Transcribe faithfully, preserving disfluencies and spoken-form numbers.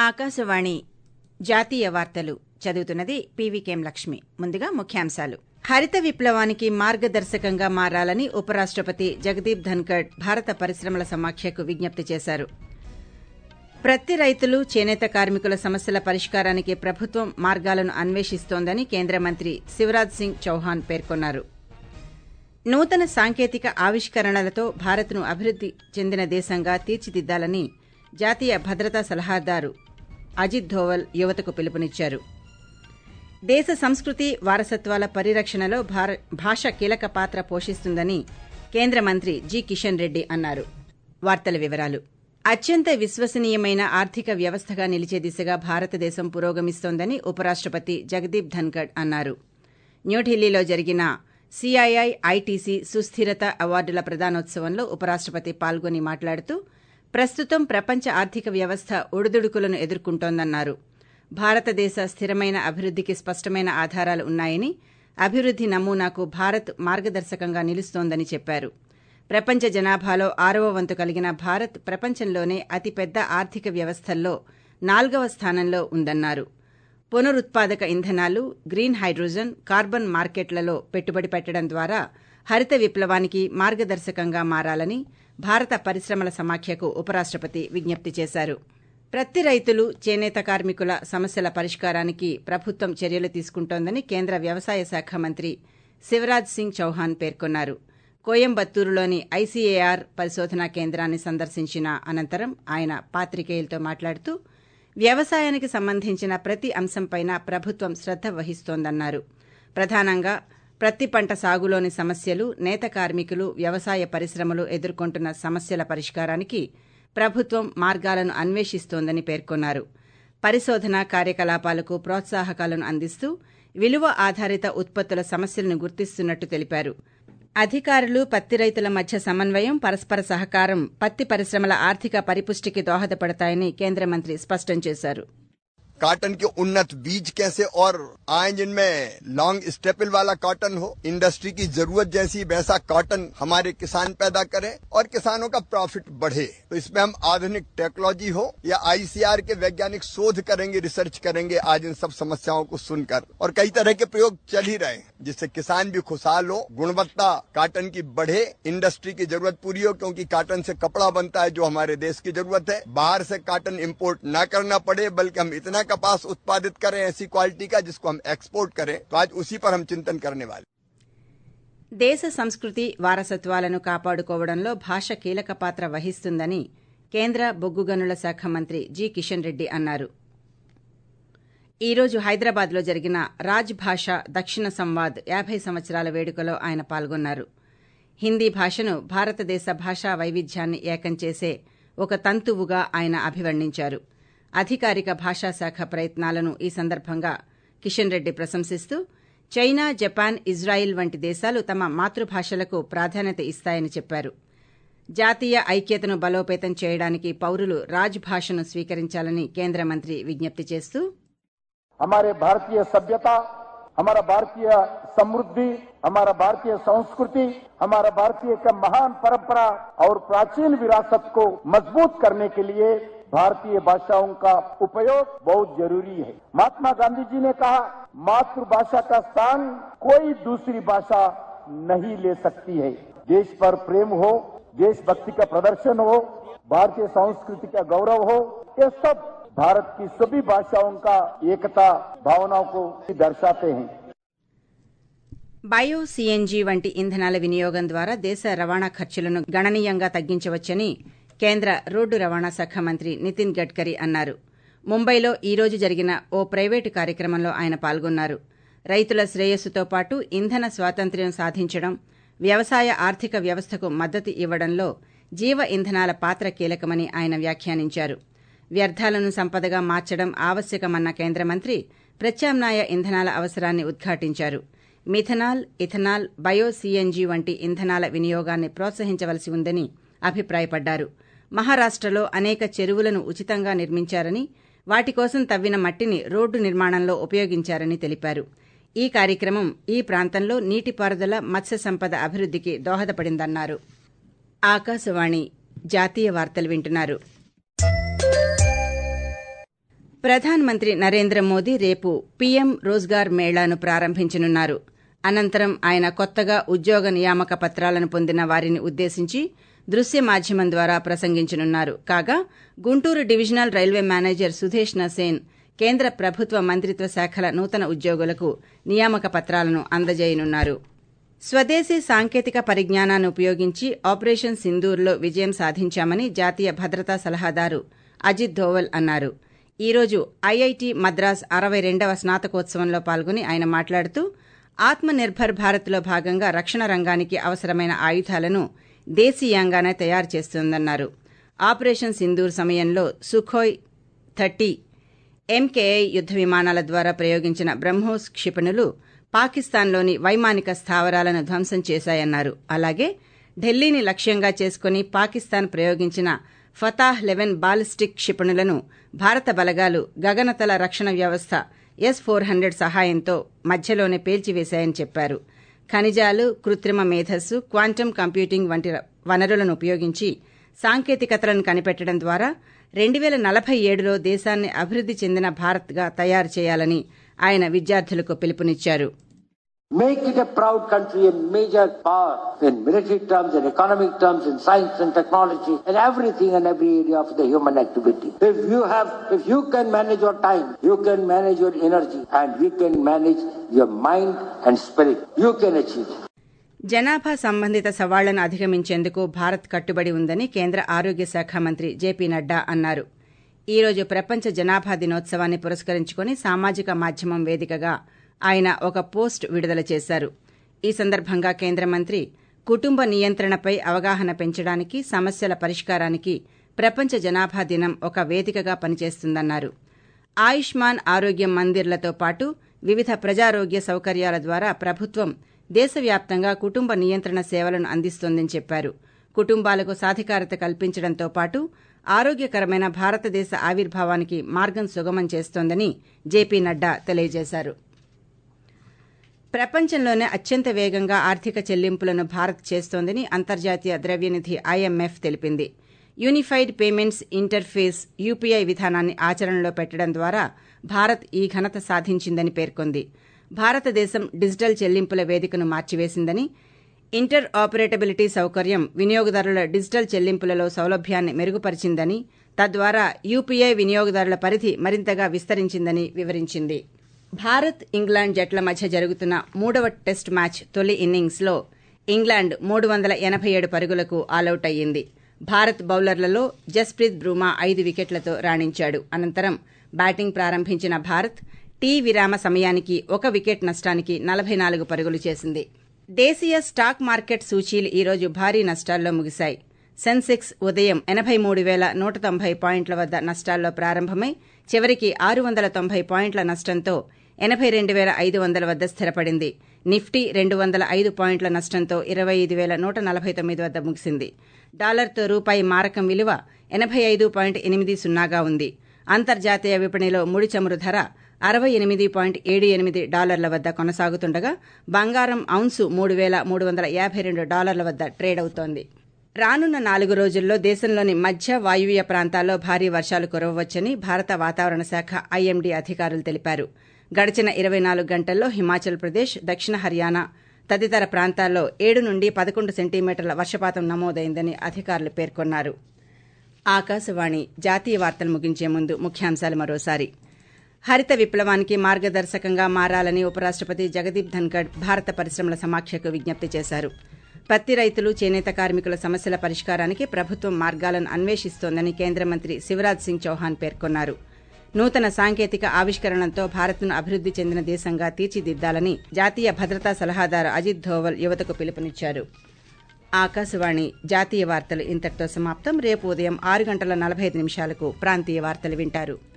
ఆకాశవాణి జాతీయ వార్తలు చదువుతున్నది పీవీకేం లక్ష్మి. ముందుగా ముఖ్యాంశాలు. హరిత విప్లవానికి మార్గదర్శకంగా మారాలని ఉపరాష్టపతి జగదీప్ ధన్కడ్ భారత పరిశ్రమల సమాఖ్యకు విజ్ఞప్తి చేశారు. ప్రతి రైతులు, చేనేత కార్మికుల సమస్యల పరిష్కారానికి ప్రభుత్వం మార్గాలను అన్వేషిస్తోందని కేంద్ర మంత్రి శివరాజ్ సింగ్ చౌహాన్ పేర్కొన్నారు. నూతన సాంకేతిక ఆవిష్కరణలతో భారత్ను అభివృద్ది చెందిన దేశంగా తీర్చిదిద్దాలని జాతీయ భద్రతా సలహాదారు అజిత్ ధోవల్ యువతకు పిలుపునిచ్చారు. దేశ సంస్కృతి, వారసత్వాల పరిరక్షణలో భాష కీలక పాత్ర పోషిస్తుందని కేంద్ర మంత్రి జి కిషన్ రెడ్డి అన్నారు. వార్తల వివరాలు. అత్యంత విశ్వసనీయమైన ఆర్థిక వ్యవస్థగా నిలిచే దిశగా భారతదేశం పురోగమిస్తోందని ఉపరాష్టపతి జగదీప్ ధన్కడ్ అన్నారు. న్యూఢిల్లీలో జరిగిన సీఐఐ ఐటీసీ సుస్థిరత అవార్డుల ప్రదానోత్సవంలో ఉపరాష్టపతి పాల్గొని మాట్లాడుతూ ప్రస్తుతం ప్రపంచ ఆర్థిక వ్యవస్థ ఒడిదుడుకులను ఎదుర్కొంటోందన్నారు. భారతదేశ స్థిరమైన అభివృద్దికి స్పష్టమైన ఆధారాలు ఉన్నాయని, అభివృద్ది నమూనాకు భారత్ మార్గదర్శకంగా నిలుస్తోందని చెప్పారు. ప్రపంచ జనాభాలో ఆరవ వంతు కలిగిన భారత్ ప్రపంచంలోనే అతిపెద్ద ఆర్థిక వ్యవస్థల్లో నాల్గవ స్థానంలో ఉందన్నారు. పునరుత్పాదక ఇంధనాలు, గ్రీన్ హైడ్రోజన్, కార్బన్ మార్కెట్లలో పెట్టుబడి పెట్టడం ద్వారా హరిత విప్లవానికి మార్గదర్శకంగా మారాలని భారత పరిశ్రమల సమాఖ్యకు ఉపరాష్టపతి విజ్ఞప్తి చేశారు. ప్రతి రైతులు, చేనేత కార్మికుల సమస్యల పరిష్కారానికి ప్రభుత్వం చర్యలు తీసుకుంటోందని కేంద్ర వ్యవసాయ శాఖ మంత్రి శివరాజ్ సింగ్ చౌహాన్ పేర్కొన్నారు. కోయంబత్తూరులోని ఐసీఏఆర్ పరిశోధనా కేంద్రాన్ని సందర్శించిన అనంతరం ఆయన పాత్రికేయులతో మాట్లాడుతూ వ్యవసాయానికి సంబంధించిన ప్రతి అంశంపైనా ప్రభుత్వం శ్రద్ద వహిస్తోందన్నారు. ప్రధానంగా ప్రతి పంట సాగులోని సమస్యలు, నేత కార్మికులు, వ్యవసాయ పరిశ్రమలు ఎదుర్కొంటున్న సమస్యల పరిష్కారానికి ప్రభుత్వం మార్గాలను అన్వేషిస్తోందని పేర్కొన్నారు. పరిశోధనా కార్యకలాపాలకు ప్రోత్సాహకాలను అందిస్తూ విలువ ఆధారిత ఉత్పత్తుల సమస్యలను గుర్తిస్తున్నట్టు తెలిపారు. అధికారులు, పత్తి రైతుల మధ్య సమన్వయం, పరస్పర సహకారం పత్తి పరిశ్రమల ఆర్థిక పరిపుష్టికి దోహదపడతాయని కేంద్ర మంత్రి స్పష్టం చేశారు. कॉटन के उन्नत बीज कैसे और आए जिनमें लॉन्ग स्टेपल वाला कॉटन हो, इंडस्ट्री की जरूरत जैसी वैसा कॉटन हमारे किसान पैदा करें और किसानों का प्रॉफिट बढ़े। तो इसमें हम आधुनिक टेक्नोलॉजी हो या आईसीआर के वैज्ञानिक शोध करेंगे, रिसर्च करेंगे आज इन सब समस्याओं को सुनकर, और कई तरह के प्रयोग चल ही रहे जिससे किसान भी खुशहाल हो, गुणवत्ता कॉटन की बढ़े, इंडस्ट्री की जरूरत पूरी हो, क्योंकि कॉटन से कपड़ा बनता है जो हमारे देश की जरूरत है। बाहर से कॉटन इम्पोर्ट न करना पड़े, बल्कि हम इतना कपास उत्पादित करें ऐसी क्वालिटी का जिसको हम एक्सपोर्ट करें। तो आज उसी पर हम चिंतन करने वाले. దేశ సంస్కృతి, వారసత్వాలను కాపాడుకోవడంలో భాష కీలక పాత్ర వహిస్తుందని కేంద్ర బొగ్గు గనుల శాఖ మంత్రి జి కిషన్ రెడ్డి అన్నారు. ఈ రోజు హైదరాబాద్లో జరిగిన రాజ్ భాష దక్షిణ సంవాద్ యాభై సంవత్సరాల వేడుకలో ఆయన పాల్గొన్నారు. హిందీ భాషను భారతదేశ భాషా వైవిధ్యాన్ని ఏకం చేసే ఒక తంతువుగా ఆయన అభివర్ణించారు. అధికారిక భాషాశాఖ ప్రయత్నాలను ఈ సందర్భంగా కిషన్ రెడ్డి ప్రశంసిస్తూ చైనా, జపాన్, ఇజ్రాయిల్ వంటి దేశాలు తమ మాతృభాషలకు ప్రాధాన్యత ఇస్తాయని చెప్పారు. జాతీయ ఐక్యతను బలోపేతం చేయడానికి పౌరులు రాజ్ భాషను స్వీకరించాలని కేంద్ర మంత్రి విజ్ఞప్తి చేస్తూ हमारे भारतीय सभ्यता, हमारा भारतीय समृद्धि, हमारा भारतीय संस्कृति, हमारा भारतीय का महान परंपरा और प्राचीन विरासत को मजबूत करने के लिए भारतीय भाषाओं का उपयोग बहुत जरूरी है. महात्मा गांधी जी ने कहा, मातृभाषा का स्थान कोई दूसरी भाषा नहीं ले सकती है. देश पर प्रेम हो, देशभक्ति का प्रदर्शन हो, भारतीय संस्कृति का गौरव हो, ये सब भारत की सभी भाषाओं का एकता भावनाओं को दर्शाते हैं. బయో సీఎన్జీ వంటి ఇంధనాల వినియోగం ద్వారా దేశ రవాణా ఖర్చులను గణనీయంగా తగ్గించవచ్చని కేంద్ర రోడ్డు రవాణా శాఖ మంత్రి నితిన్ గడ్కరీ అన్నారు. ముంబైలో ఈ రోజు జరిగిన ఓ ప్రైవేటు కార్యక్రమంలో ఆయన పాల్గొన్నారు. రైతుల శ్రేయస్సుతో పాటు ఇంధన స్వాతంత్ర్యం సాధించడం, వ్యవసాయ ఆర్థిక వ్యవస్థకు మద్దతు ఇవ్వడంలో జీవ ఇంధనాల పాత్ర కీలకమని ఆయన వ్యాఖ్యానించారు. వ్యర్థాలను సంపదగా మార్చడం ఆవశ్యకమన్న కేంద్ర మంత్రి ప్రత్యామ్నాయ ఇంధనాల అవసరాన్ని ఉద్ఘాటించారు. మిథనాల్, ఇథనాల్, బయో సీఎన్జీ వంటి ఇంధనాల వినియోగాన్ని ప్రోత్సహించవలసి ఉందని అభిప్రాయపడ్డారు. మహారాష్టలో అనేక చెరువులను ఉచితంగా నిర్మించారని, వాటి కోసం తవ్విన మట్టిని రోడ్డు నిర్మాణంలో ఉపయోగించారని తెలిపారు. ఈ కార్యక్రమం ఈ ప్రాంతంలో నీటిపారుదల, మత్స్య సంపద అభివృద్దికి దోహదపడిందన్నారు. ఆకాశవాణి జాతీయ వార్తలు వింటున్నారు. ప్రధానమంత్రి నరేంద్ర మోదీ రేపు పీఎం రోజ్గార్ మేళాను ప్రారంభించనున్నారు. అనంతరం ఆయన కొత్తగా ఉద్యోగ నియామక పత్రాలను పొందిన వారిని ఉద్దేశించి దృశ్య మాధ్యమం ద్వారా ప్రసంగించనున్నారు. కాగా Guntur divisional railway manager Sudhesh Nasen కేంద్ర ప్రభుత్వ మంత్రిత్వ శాఖల నూతన ఉద్యోగులకు నియామక పత్రాలను అందజేయనున్నారు. స్వదేశీ సాంకేతిక పరిజ్ఞానాన్ని ఉపయోగించి ఆపరేషన్ సింధూర్లో విజయం సాధించామని జాతీయ భద్రతా సలహాదారు అజిత్ ధోవల్ అన్నారు. ఈ రోజు ఐఐటి మద్రాస్ అరవై రెండవ స్నాతకోత్సవంలో పాల్గొని ఆయన మాట్లాడుతూ ఆత్మ నిర్భర్ భారత్లో భాగంగా రక్షణ రంగానికి అవసరమైన ఆయుధాలను దేశీయంగానే తయారు చేస్తోందన్నారు. ఆపరేషన్ సింధూర్ సమయంలో సుఖోయ్ థర్టీ ఎంకేఐ యుద్ద విమానాల ద్వారా ప్రయోగించిన బ్రహ్మోస్ క్షిపణులు పాకిస్తాన్లోని వైమానిక స్థావరాలను ధ్వంసం చేశాయన్నారు. అలాగే ఢిల్లీని లక్ష్యంగా చేసుకుని పాకిస్తాన్ ప్రయోగించిన ఫతాహ్ లెవెన్ బాలిస్టిక్ క్షిపణులను భారత బలగాలు గగనతల రక్షణ వ్యవస్థ ఎస్ ఫోర్ హండ్రెడ్ సహాయంతో మధ్యలోనే పేల్చివేశాయని చెప్పారు. ఖనిజాలు, కృత్రిమ మేధస్సు, క్వాంటమ్ కంప్యూటింగ్ వంటి వనరులను ఉపయోగించి సాంకేతికతలను కనిపెట్టడం ద్వారా రెండు వేల నలభై ఏడులో దేశాన్ని అభివృద్ది చెందిన భారత్గా తయారు చేయాలని ఆయన విద్యార్థులకు పిలుపునిచ్చారు. Make it a proud country, a major power in military terms, in economic terms, in science and technology, and everything and every area of the human activity. If you have, if you can manage your time, you can manage your energy, and you can manage your mind and spirit, you can achieve. జనాభా సంబంధిత సవాళ్లను అధిగమించేందుకు భారత్ కట్టుబడి ఉందని కేంద్ర ఆరోగ్య శాఖ మంత్రి JP Nadda అన్నారు. ఈ రోజు ప్రపంచ జనాభా దినోత్సవాన్ని పురస్కరించుకుని సామాజిక మాధ్యమం వేదికగా ఆయన ఒక పోస్ట్ విడుదల చేశారు. ఈ సందర్భంగా కేంద్ర మంత్రి కుటుంబ నియంత్రణపై అవగాహన పెంచడానికి, సమస్యల పరిష్కారానికి ప్రపంచ జనాభా దినం ఒక వేదికగా పనిచేస్తుందన్నారు. ఆయుష్మాన్ ఆరోగ్యం మందిర్లతో పాటు వివిధ ప్రజారోగ్య సౌకర్యాల ద్వారా ప్రభుత్వం దేశవ్యాప్తంగా కుటుంబ నియంత్రణ సేవలను అందిస్తోందని చెప్పారు. కుటుంబాలకు సాధికారత కల్పించడంతో పాటు ఆరోగ్యకరమైన భారతదేశ ఆవిర్భావానికి మార్గం సుగమం చేస్తోందని జేపీ నడ్డా తెలియజేశారు. ప్రపంచంలోనే అత్యంత వేగంగా ఆర్థిక చెల్లింపులను భారత్ చేస్తోందని అంతర్జాతీయ ద్రవ్యనిధి ఐఎంఎఫ్ తెలిపింది. యూనిఫైడ్ పేమెంట్స్ ఇంటర్ఫేస్ యూపీఐ విధానాన్ని ఆచరణలో పెట్టడం ద్వారా భారత్ ఈ ఘనత సాధించిందని పేర్కొంది. భారతదేశం డిజిటల్ చెల్లింపుల వేదికను మార్చివేసిందని, ఇంటర్ ఆపరేటబిలిటీ సౌకర్యం వినియోగదారుల డిజిటల్ చెల్లింపులలో సౌలభ్యాన్ని మెరుగుపరిచిందని, తద్వారా యూపీఐ వినియోగదారుల పరిధి మరింతగా విస్తరించిందని వివరించింది. భారత్ ఇంగ్లాండ్ జట్ల మధ్య జరుగుతున్న మూడవ టెస్ట్ మ్యాచ్ తొలి ఇన్నింగ్స్లో ఇంగ్లాండ్ మూడు వందల ఎనభై ఏడు పరుగులకు ఆలౌట్ అయ్యింది. భారత్ బౌలర్లలో జస్ప్రీత్ బ్రూమా ఐదు వికెట్లతో రాణించాడు. అనంతరం బ్యాటింగ్ ప్రారంభించిన భారత్ టీ విరామ సమయానికి ఒక వికెట్ నష్టానికి నలభై నాలుగు పరుగులు చేసింది. దేశీయ స్టాక్ మార్కెట్ సూచీలు ఈ రోజు భారీ నష్టాల్లో ముగిశాయి. సెన్సెక్స్ ఉదయం ఎనభై మూడు వేల నూట తొంభై పాయింట్ల వద్ద నష్టాల్లో ప్రారంభమై చివరికి ఆరు వందల తొంభై పాయింట్ల నష్టంతో ఎనభై రెండు వేల ఐదు వందల వద్ద స్థిరపడింది. నిఫ్టీ రెండు వందల ఐదు పాయింట్ల నష్టంతో ఇరవై ఐదు వేల నూట నలభై తొమ్మిది వద్ద ముగిసింది. డాలర్తో రూపాయి మారకం విలువ ఎనభై ఐదు పాయింట్ ఎనిమిది సున్నాగా ఉంది. అంతర్జాతీయ విపణిలో ముడి చమురు ధర అరవై ఎనిమిది పాయింట్ ఏడు ఎనిమిది డాలర్ల వద్ద కొనసాగుతుండగా బంగారం ఔన్సు మూడు వేల మూడు వందల యాభై రెండు డాలర్ల వద్ద ట్రేడ్ అవుతోంది. రానున్న నాలుగు రోజుల్లో దేశంలోని మధ్య వాయువ్య ప్రాంతాల్లో భారీ వర్షాలు కురవవచ్చని భారత వాతావరణ శాఖ ఐఎండీ అధికారులు తెలిపారు. గడిచిన ఇరవై నాలుగు గంటల్లో హిమాచల్ ప్రదేశ్, దక్షిణ హర్యానా తదితర ప్రాంతాల్లో ఏడు నుండి పదకొండు సెంటీమీటర్ల వర్షపాతం నమోదైందని అధికారులు పేర్కొన్నారు. ఆకాశవాణి జాతీయ వార్తలు ముగించే ముందు ముఖ్యాంశాలు మరోసారి. హరిత విప్లవానికి మార్గదర్శకంగా మారాలని ఉపరాష్టపతి జగదీప్ ధన్కడ్ భారత పరిశ్రమల సమాఖ్యకు విజ్ఞప్తి చేశారు. పత్తి రైతులు, చేనేత కార్మికుల సమస్యల పరిష్కారానికి ప్రభుత్వం మార్గాలను అన్వేషిస్తోందని కేంద్ర మంత్రి శివరాజ్ సింగ్ చౌహాన్ పేర్కొన్నారు. నూతన సాంకేతిక ఆవిష్కరణలతో భారత్ను అభివృద్ది చెందిన దేశంగా తీర్చిదిద్దాలని జాతీయ భద్రతా సలహాదారు అజిత్ ధోవల్ యువతకు పిలుపునిచ్చారు. ఆకాశవాణి జాతీయ వార్తలు ఇంతటితో సమాప్తం. రేపు ఉదయం ఆరు గంటల నలభై ఐదు నిమిషాలకు ప్రాంతీయ వార్తలు వింటారు.